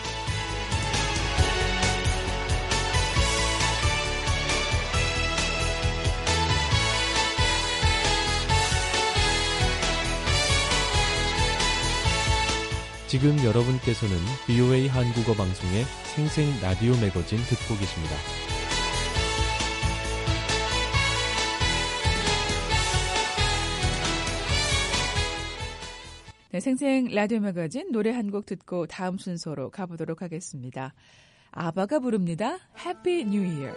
지금 여러분께서는 VOA 한국어 방송의 생생 라디오 매거진 듣고 계십니다. 네, 생생 라디오 매거진 노래 한 곡 듣고 다음 순서로 가보도록 하겠습니다. 아바가 부릅니다. Happy New Year.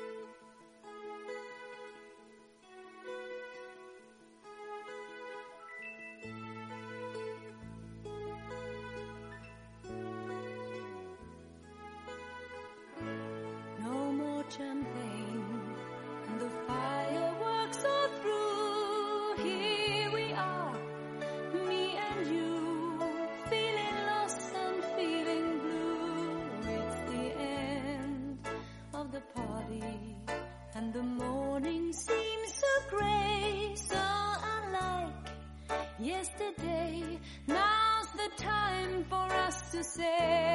Yesterday, now's the time for us to say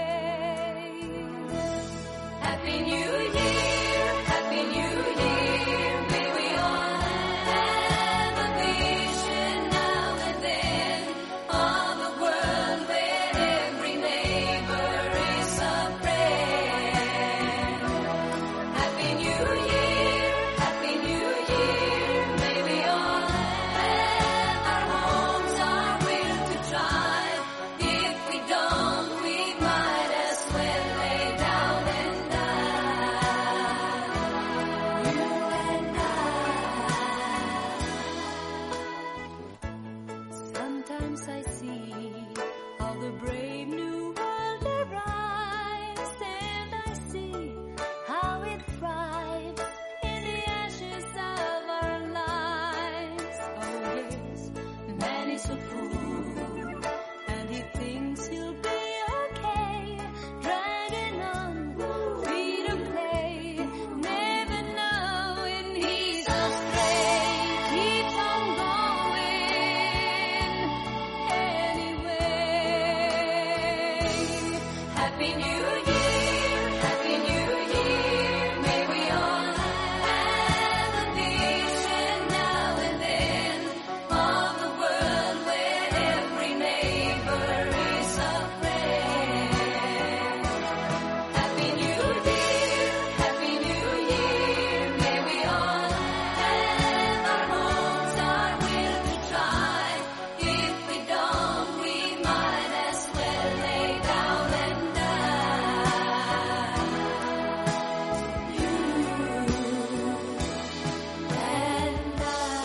Happy New Year, Happy New Year. May we all have a vision now and then of a world where every neighbor is a friend. Happy New Year, Happy New Year. May we all have our homes, our will to drive. If we don't, we might as well lay down and die. You and I. Sometimes I see how the brave new world arrives, and I see how it thrives in the ashes of our lives. Oh yes, man is a fool, and he thinks he'll be okay, dragging on, freedom play, never knowing he's astray. Keeps on going anyway. Happy New Year, Happy New Year. May we all have a vision now and then of a world where every neighbor is a friend. Happy New Year, Happy New Year. May we all have our homes, our will to try. If we don't, we might as well lay down and die. You and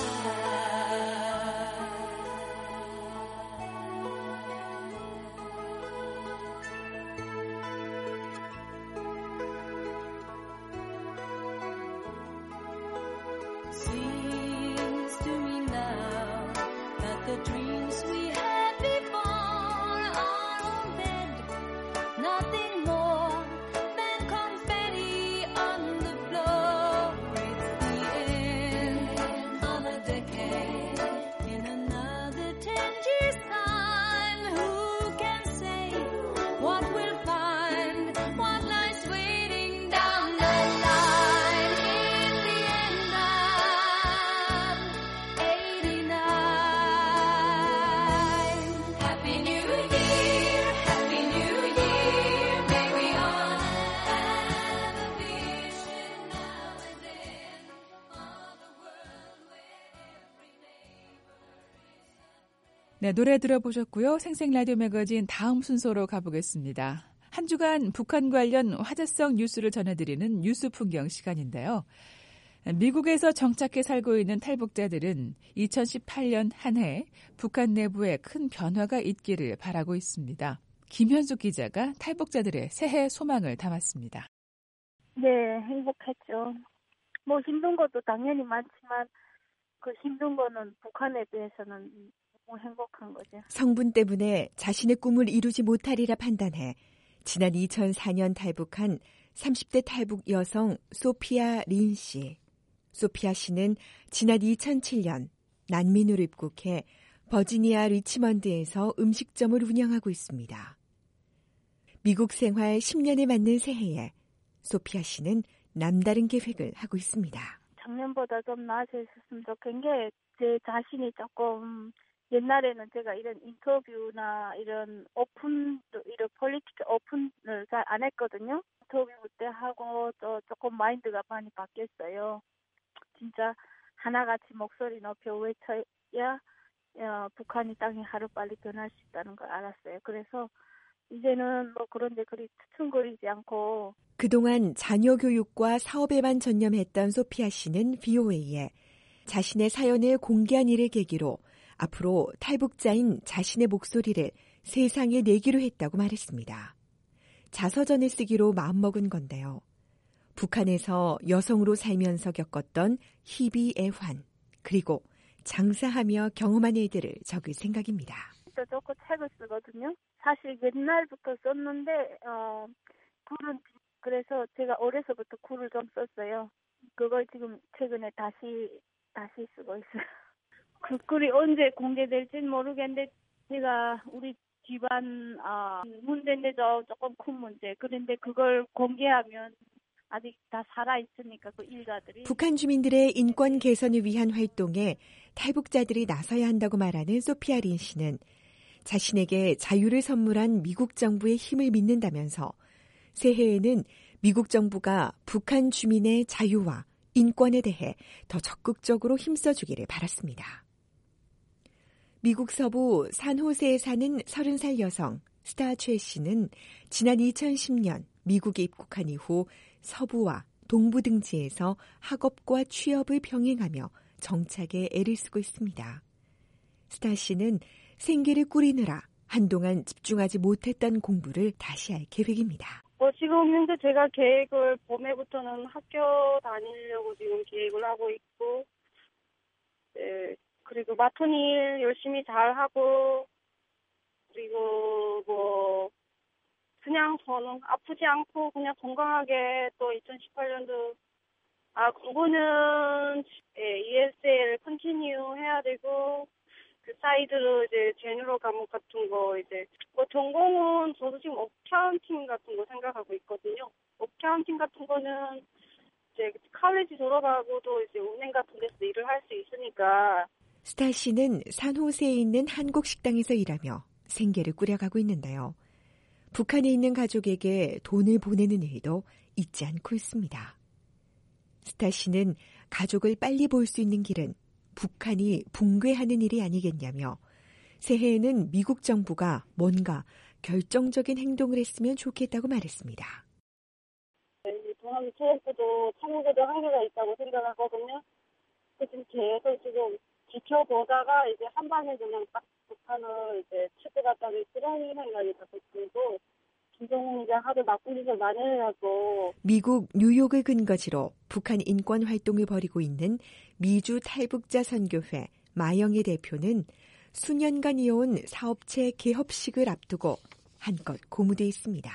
Seems to me now that the dreams we had before are all dead. Nothing more than confetti on the floor. It's the end of a decade. In another 10 years' time, who can say what we'll find? What lies waiting down the line? In the end of 89. Happy New Year, Happy New Year. May we all have a vision now and then of a world where every neighbor is. 네, 노래 들어보셨고요. 생생 라디오 매거진 다음 순서로 가보겠습니다. 한 주간 북한 관련 화제성 뉴스를 전해드리는 뉴스 풍경 시간인데요. 미국에서 정착해 살고 있는 탈북자들은 2018년 한 해 북한 내부에 큰 변화가 있기를 바라고 있습니다. 김현숙 기자가 탈북자들의 새해 소망을 담았습니다. 네, 행복했죠. 뭐 힘든 것도 당연히 많지만 그 힘든 거는 북한에 비해서는 너무 행복한 거죠. 성분 때문에 자신의 꿈을 이루지 못하리라 판단해 지난 2004년 탈북한 30대 탈북 여성 소피아 린 씨. 소피아 씨는 지난 2007년 난민으로 입국해 버지니아 리치먼드에서 음식점을 운영하고 있습니다. 미국 생활 10년에 맞는 새해에 소피아 씨는 남다른 계획을 하고 있습니다. 작년보다 좀 나아졌으면 좋겠는 게 제 자신이 조금 옛날에는 제가 이런 인터뷰나 이런 이런 폴리티컬 오픈을 잘 안 했거든요. 인터뷰 때 하고 또 조금 마인드가 많이 바뀌었어요. 진짜 하나같이 목소리 높여 외쳐야 북한이 땅이 하루빨리 변할 수 있다는 걸 알았어요. 그래서 이제는 뭐 그런데 그리 투퉁거리지 않고 그동안 자녀 교육과 사업에만 전념했던 소피아 씨는 BOA에 자신의 사연을 공개한 일을 계기로 앞으로 탈북자인 자신의 목소리를 세상에 내기로 했다고 말했습니다. 자서전을 쓰기로 마음먹은 건데요. 북한에서 여성으로 살면서 겪었던 희비 애환, 그리고 장사하며 경험한 일들을 적을 생각입니다. 또 좋고 책을 쓰거든요. 사실 옛날부터 썼는데 글은 그래서 제가 어려서부터 글을 좀 썼어요. 그걸 지금 최근에 다시 쓰고 있어요. 그 글이 언제 공개될지는 모르겠는데 제가 우리 집안 문제인데도 조금 큰 문제. 그런데 그걸 공개하면 아직 다 살아있으니까 그 일가들이. 북한 주민들의 인권 개선을 위한 활동에 탈북자들이 나서야 한다고 말하는 소피아 린 씨는 자신에게 자유를 선물한 미국 정부의 힘을 믿는다면서 새해에는 미국 정부가 북한 주민의 자유와 인권에 대해 더 적극적으로 힘써주기를 바랐습니다. 미국 서부 산호세에 사는 30살 여성 스타 최 씨는 지난 2010년 미국에 입국한 이후 서부와 동부 등지에서 학업과 취업을 병행하며 정착에 애를 쓰고 있습니다. 스타 씨는 생계를 꾸리느라 한동안 집중하지 못했던 공부를 다시 할 계획입니다. 지금 현재 제가 계획을 봄에부터는 학교 다니려고 지금 계획을 하고 있고, 그리고 맡은 일 열심히 잘 하고, 그리고 그냥 저는 아프지 않고 그냥 건강하게 또 2018년도 그거는 ESL 컨티뉴 해야 되고 그 사이드로 이제 제너럴 과목 같은 거 이제 전공은 저도 지금 어카운팅 같은 거 생각하고 있거든요. 어카운팅 같은 거는 이제 칼리지 졸업하고도 이제 은행 같은 데서 일을 할 수 있으니까. 스타 씨는 산호세에 있는 한국 식당에서 일하며 생계를 꾸려가고 있는데요. 북한에 있는 가족에게 돈을 보내는 일도 잊지 않고 있습니다. 스타 씨는 가족을 빨리 볼 수 있는 길은 북한이 붕괴하는 일이 아니겠냐며 새해에는 미국 정부가 뭔가 결정적인 행동을 했으면 좋겠다고 말했습니다. 동아리 체육부도 참여도 한계가 있다고 생각하거든요. 지금 계속 지금 지켜보다가 이제 한 방에 그냥 딱 북한을 이제 칠 것 같다는 그런 생각이 자꾸 들고 김정은 이제 하도 나쁜 짓을 많이 해가지고. 미국 뉴욕을 근거지로 북한 인권 활동을 벌이고 있는 미주 탈북자 선교회 마영애 대표는 수년간 이어온 사업체 개업식을 앞두고 한껏 고무돼 있습니다.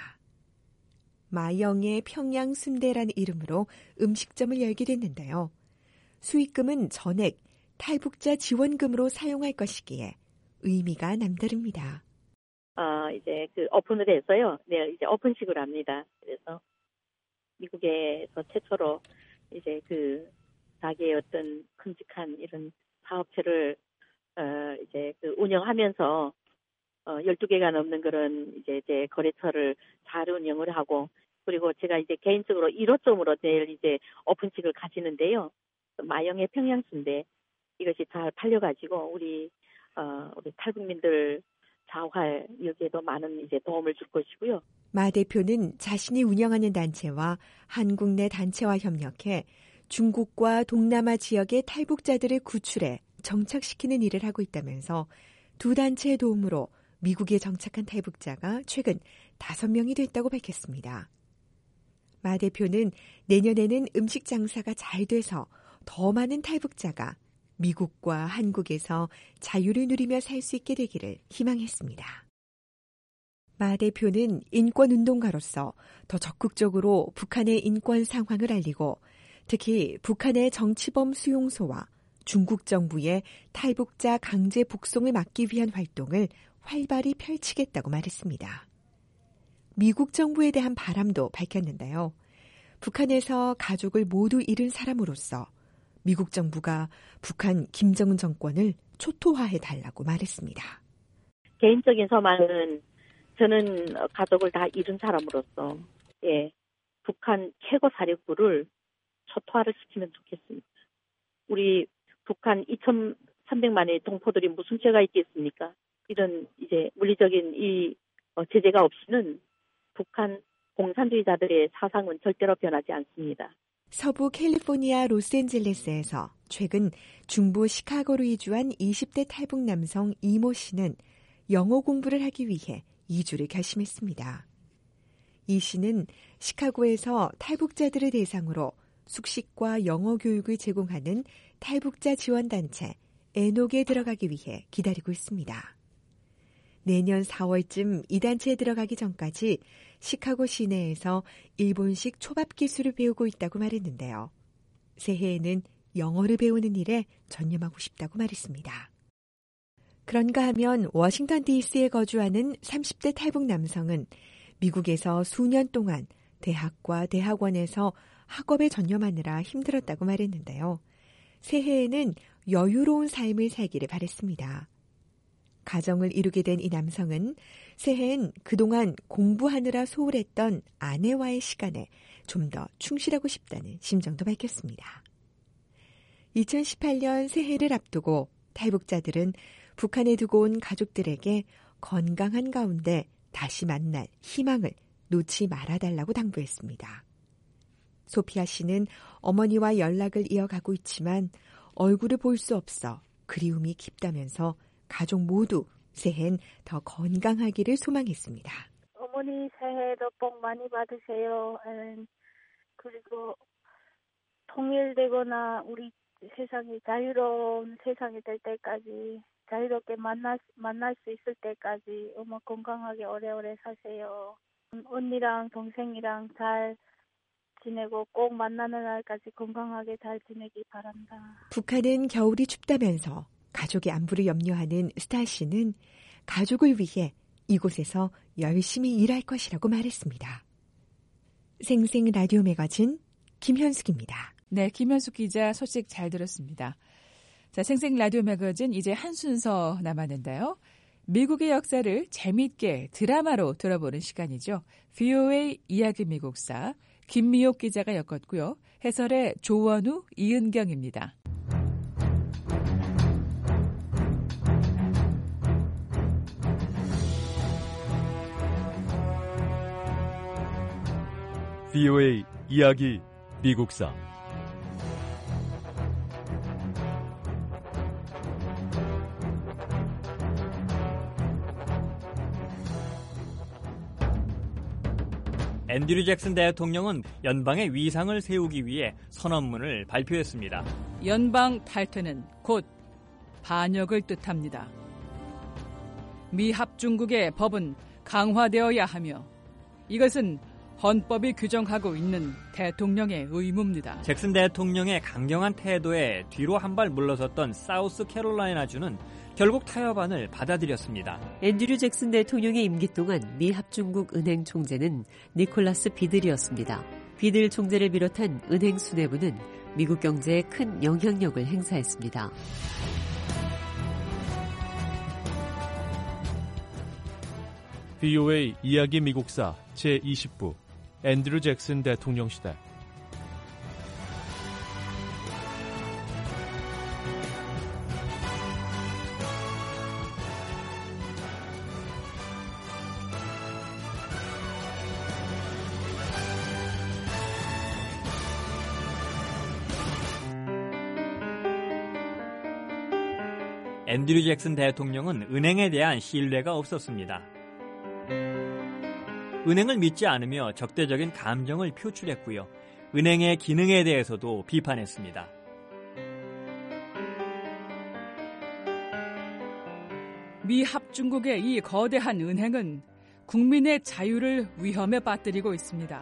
마영애 평양 순대라는 이름으로 음식점을 열게 됐는데요. 수익금은 전액 탈북자 지원금으로 사용할 것이기에 의미가 남다릅니다. 이제 오픈을 해서요. 네, 이제 오픈식을 합니다. 그래서 미국에서 최초로 이제 자기의 어떤 큼직한 이런 사업체를 이제 운영하면서 12개가 넘는 그런 이제 거래처를 잘 운영을 하고, 그리고 제가 이제 개인적으로 1호점으로 내일 이제 오픈식을 가지는데요. 마영의 평양순대 이것이 잘 팔려가지고 우리 탈북민들 자활 여기에도 많은 이제 도움을 줄 것이고요. 마 대표는 자신이 운영하는 단체와 한국 내 단체와 협력해 중국과 동남아 지역의 탈북자들을 구출해 정착시키는 일을 하고 있다면서 두 단체의 도움으로 미국에 정착한 탈북자가 최근 5명이 됐다고 밝혔습니다. 마 대표는 내년에는 음식 장사가 잘 돼서 더 많은 탈북자가 미국과 한국에서 자유를 누리며 살 수 있게 되기를 희망했습니다. 마 대표는 인권운동가로서 더 적극적으로 북한의 인권 상황을 알리고 특히 북한의 정치범 수용소와 중국 정부의 탈북자 강제 북송을 막기 위한 활동을 활발히 펼치겠다고 말했습니다. 미국 정부에 대한 바람도 밝혔는데요. 북한에서 가족을 모두 잃은 사람으로서 미국 정부가 북한 김정은 정권을 초토화해달라고 말했습니다. 개인적인 소망은 저는 가족을 다 잃은 사람으로서 북한 최고 사령부를 초토화를 시키면 좋겠습니다. 우리 북한 300만의 동포들이 무슨 죄가 있겠습니까? 이런 이제 물리적인 이 제재가 없이는 북한 공산주의자들의 사상은 절대로 변하지 않습니다. 서부 캘리포니아 로스앤젤레스에서 최근 중부 시카고로 이주한 20대 탈북 남성 이모 씨는 영어 공부를 하기 위해 이주를 결심했습니다. 이 씨는 시카고에서 탈북자들을 대상으로 숙식과 영어 교육을 제공하는 탈북자 지원단체 에녹에 들어가기 위해 기다리고 있습니다. 내년 4월쯤 이 단체에 들어가기 전까지 시카고 시내에서 일본식 초밥 기술을 배우고 있다고 말했는데요. 새해에는 영어를 배우는 일에 전념하고 싶다고 말했습니다. 그런가 하면 워싱턴 DC에 거주하는 30대 탈북 남성은 미국에서 수년 동안 대학과 대학원에서 학업에 전념하느라 힘들었다고 말했는데요. 새해에는 여유로운 삶을 살기를 바랬습니다. 가정을 이루게 된 이 남성은 새해엔 그동안 공부하느라 소홀했던 아내와의 시간에 좀 더 충실하고 싶다는 심정도 밝혔습니다. 2018년 새해를 앞두고 탈북자들은 북한에 두고 온 가족들에게 건강한 가운데 다시 만날 희망을 놓지 말아달라고 당부했습니다. 소피아 씨는 어머니와 연락을 이어가고 있지만 얼굴을 볼 수 없어 그리움이 깊다면서 가족 모두 새해엔 더 건강하기를 소망했습니다. 어머니 새해도 복 많이 받으세요. 그리고 통일되거나 우리 세상이 자유로운 세상이 될 때까지 자유롭게 만날 수 있을 때까지 어머 건강하게 오래오래 사세요. 언니랑 동생이랑 잘 지내고 꼭 만나는 날까지 건강하게 잘 지내기 바란다. 북한은 겨울이 춥다면서 가족의 안부를 염려하는 스타 씨는 가족을 위해 이곳에서 열심히 일할 것이라고 말했습니다. 생생 라디오 매거진 김현숙입니다. 네, 김현숙 기자 소식 잘 들었습니다. 자, 생생 라디오 매거진 이제 한 순서 남았는데요. 미국의 역사를 재미있게 드라마로 들어보는 시간이죠. VOA 이야기 미국사 김미옥 기자가 엮었고요. 해설의 조원우, 이은경입니다. VOA 이야기 미국사 앤드류 잭슨 대통령은 연방의 위상을 세우기 위해 선언문을 발표했습니다. 연방 탈퇴는 곧 반역을 뜻합니다. 미 합중국의 법은 강화되어야 하며 이것은 헌법이 규정하고 있는 대통령의 의무입니다. 잭슨 대통령의 강경한 태도에 뒤로 한 발 물러섰던 사우스캐롤라이나주는 결국 타협안을 받아들였습니다. 앤드류 잭슨 대통령의 임기 동안 미 합중국 은행 총재는 니콜라스 비들이었습니다. 비들 총재를 비롯한 은행 수뇌부는 미국 경제에 큰 영향력을 행사했습니다. VOA 이야기 미국사 제20부 앤드류 잭슨 대통령 시대 앤드류 잭슨 대통령은 은행에 대한 신뢰가 없었습니다. 은행을 믿지 않으며 적대적인 감정을 표출했고요. 은행의 기능에 대해서도 비판했습니다. 미 합중국의 이 거대한 은행은 국민의 자유를 위험에 빠뜨리고 있습니다.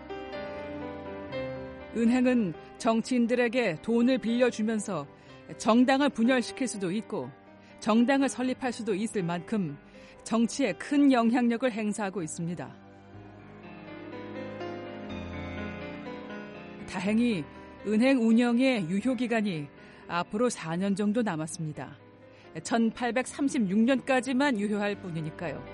은행은 정치인들에게 돈을 빌려주면서 정당을 분열시킬 수도 있고 정당을 설립할 수도 있을 만큼 정치에 큰 영향력을 행사하고 있습니다. 다행히 은행 운영의 유효기간이 앞으로 4년 정도 남았습니다. 1836년까지만 유효할 뿐이니까요.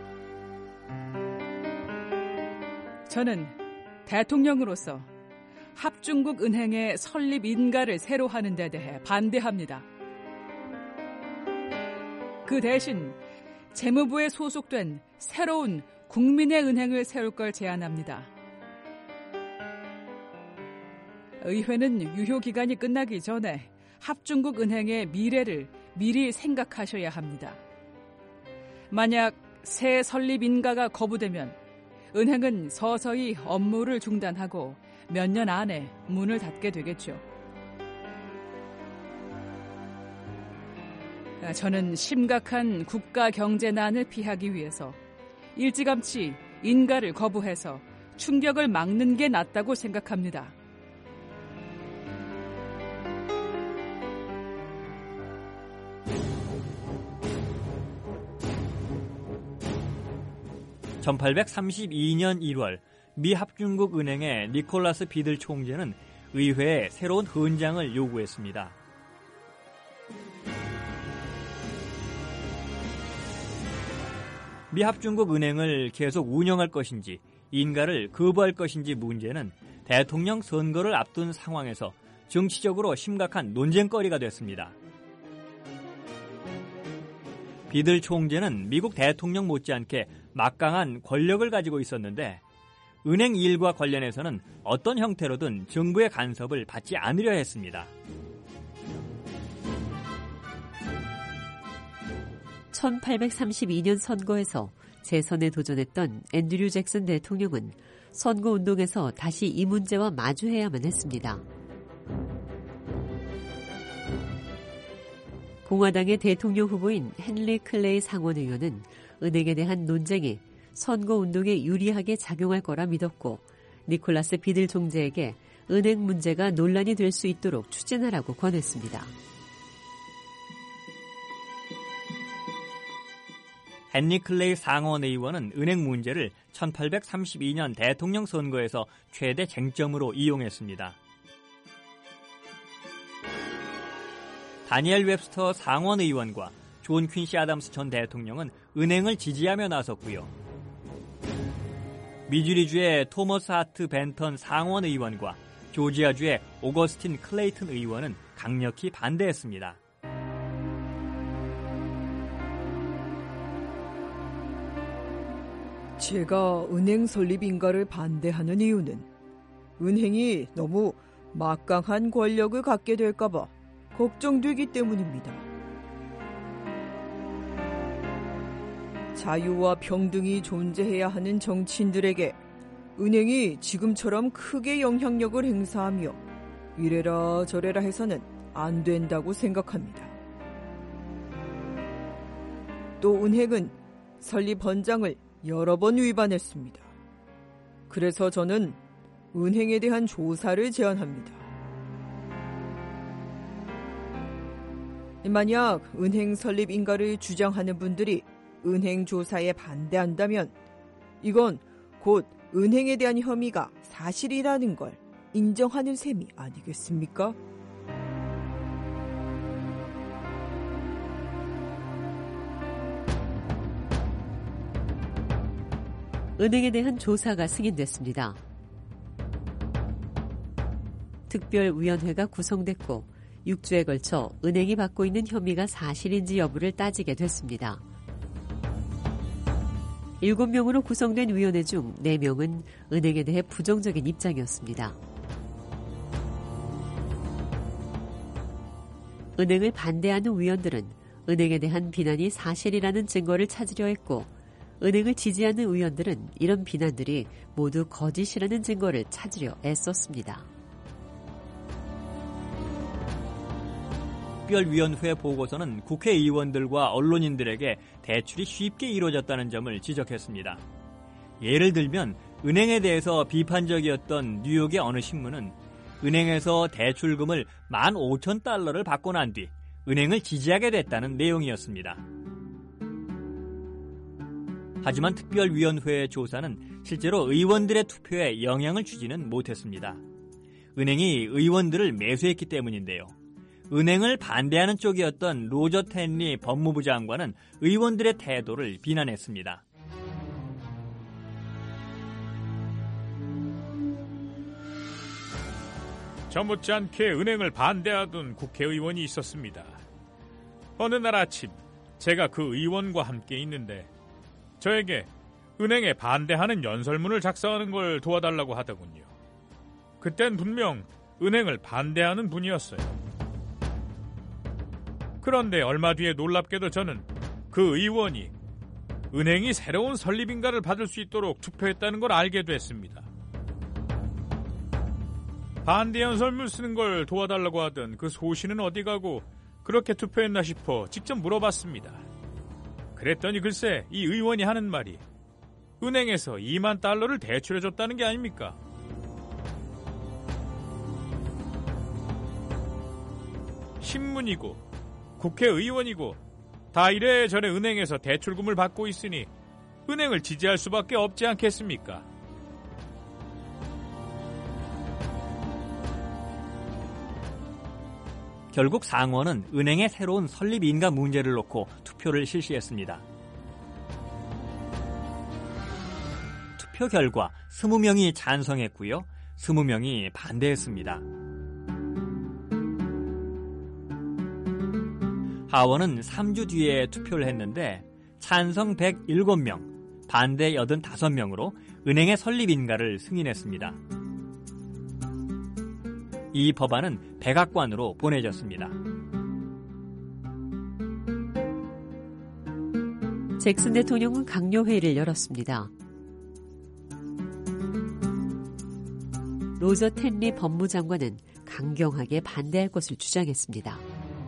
저는 대통령으로서 합중국은행의 설립 인가를 새로 하는 데 대해 반대합니다. 그 대신 재무부에 소속된 새로운 국민의 은행을 세울 걸 제안합니다. 의회는 유효기간이 끝나기 전에 합중국은행의 미래를 미리 생각하셔야 합니다. 만약 새 설립 인가가 거부되면 은행은 서서히 업무를 중단하고 몇 년 안에 문을 닫게 되겠죠. 저는 심각한 국가 경제난을 피하기 위해서 일찌감치 인가를 거부해서 충격을 막는 게 낫다고 생각합니다. (1832년 1월) 미 합중국은행의 니콜라스 비들 총재는 의회에 새로운 헌장을 요구했습니다. 미 합중국은행을 계속 운영할 것인지 인가를 거부할 것인지 문제는 대통령 선거를 앞둔 상황에서 정치적으로 심각한 논쟁거리가 됐습니다. 비들 총재는 미국 대통령 못지않게 막강한 권력을 가지고 있었는데 은행 일과 관련해서는 어떤 형태로든 정부의 간섭을 받지 않으려 했습니다. 1832년 선거에서 재선에 도전했던 앤드류 잭슨 대통령은 선거운동에서 다시 이 문제와 마주해야만 했습니다. 공화당의 대통령 후보인 헨리 클레이 상원의원은 은행에 대한 논쟁이 선거운동에 유리하게 작용할 거라 믿었고 니콜라스 비들 총재에게 은행 문제가 논란이 될 수 있도록 추진하라고 권했습니다. 헨리 클레이 상원의원은 은행 문제를 1832년 대통령 선거에서 최대 쟁점으로 이용했습니다. 다니엘 웹스터 상원의원과 존 퀸시 아담스 전 대통령은 은행을 지지하며 나섰고요. 미주리주의 토머스 하트 벤턴 상원의원과 조지아주의 오거스틴 클레이튼 의원은 강력히 반대했습니다. 제가 은행 설립 인가를 반대하는 이유는 은행이 너무 막강한 권력을 갖게 될까봐 걱정되기 때문입니다. 자유와 평등이 존재해야 하는 정치인들에게 은행이 지금처럼 크게 영향력을 행사하며 이래라 저래라 해서는 안 된다고 생각합니다. 또 은행은 설립 헌장을 여러 번 위반했습니다. 그래서 저는 은행에 대한 조사를 제안합니다. 만약 은행 설립 인가를 주장하는 분들이 은행 조사에 반대한다면 이건 곧 은행에 대한 혐의가 사실이라는 걸 인정하는 셈이 아니겠습니까? 은행에 대한 조사가 승인됐습니다. 특별위원회가 구성됐고 6주에 걸쳐 은행이 받고 있는 혐의가 사실인지 여부를 따지게 됐습니다. 7명으로 구성된 위원회 중 4명은 은행에 대해 부정적인 입장이었습니다. 은행을 반대하는 위원들은 은행에 대한 비난이 사실이라는 증거를 찾으려 했고 은행을 지지하는 의원들은 이런 비난들이 모두 거짓이라는 증거를 찾으려 애썼습니다. 특별위원회 보고서는 국회의원들과 언론인들에게 대출이 쉽게 이루어졌다는 점을 지적했습니다. 예를 들면 은행에 대해서 비판적이었던 뉴욕의 어느 신문은 은행에서 대출금을 15,000달러를 받고 난 뒤 은행을 지지하게 됐다는 내용이었습니다. 하지만 특별위원회의 조사는 실제로 의원들의 투표에 영향을 주지는 못했습니다. 은행이 의원들을 매수했기 때문인데요. 은행을 반대하는 쪽이었던 로저 텐리 법무부 장관은 의원들의 태도를 비난했습니다. 저 못지않게 은행을 반대하던 국회의원이 있었습니다. 어느 날 아침 제가 그 의원과 함께 있는데 저에게 은행에 반대하는 연설문을 작성하는 걸 도와달라고 하더군요. 그땐 분명 은행을 반대하는 분이었어요. 그런데 얼마 뒤에 놀랍게도 저는 그 의원이 은행이 새로운 설립인가를 받을 수 있도록 투표했다는 걸 알게 됐습니다. 반대 연설문 쓰는 걸 도와달라고 하던 그 소신은 어디 가고 그렇게 투표했나 싶어 직접 물어봤습니다. 그랬더니 글쎄 이 의원이 하는 말이 은행에서 2만 달러를 대출해줬다는 게 아닙니까? 신문이고 국회의원이고 다 이래저래 은행에서 대출금을 받고 있으니 은행을 지지할 수밖에 없지 않겠습니까? 결국 상원은 은행의 새로운 설립인가 문제를 놓고 투표를 실시했습니다. 투표 결과 20명이 찬성했고요. 20명이 반대했습니다. 하원은 3주 뒤에 투표를 했는데 찬성 107명, 반대 85명으로 은행의 설립인가를 승인했습니다. 이 법안은 백악관으로 보내졌습니다. 잭슨 대통령은 강요회의를 열었습니다. 로저 텐리 법무장관은 강경하게 반대할 것을 주장했습니다.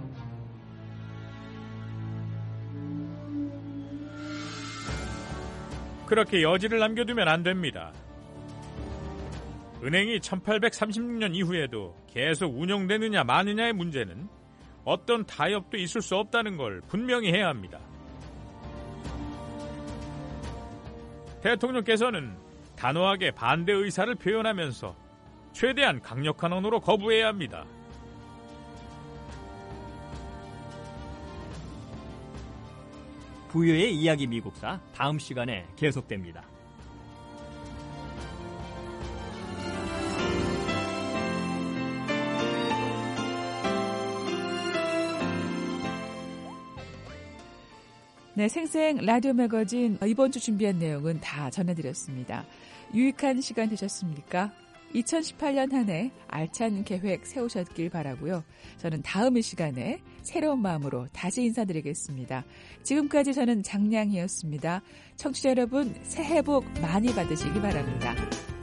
그렇게 여지를 남겨두면 안 됩니다. 은행이 1836년 이후에도 계속 운영되느냐 마느냐의 문제는 어떤 타협도 있을 수 없다는 걸 분명히 해야 합니다. 대통령께서는 단호하게 반대 의사를 표현하면서 최대한 강력한 언어로 거부해야 합니다. 부유의 이야기 미국사 다음 시간에 계속됩니다. 네, 생생 라디오 매거진 이번 주 준비한 내용은 다 전해드렸습니다. 유익한 시간 되셨습니까? 2018년 한 해 알찬 계획 세우셨길 바라고요. 저는 다음 이 시간에 새로운 마음으로 다시 인사드리겠습니다. 지금까지 저는 장량이었습니다. 청취자 여러분 새해 복 많이 받으시기 바랍니다.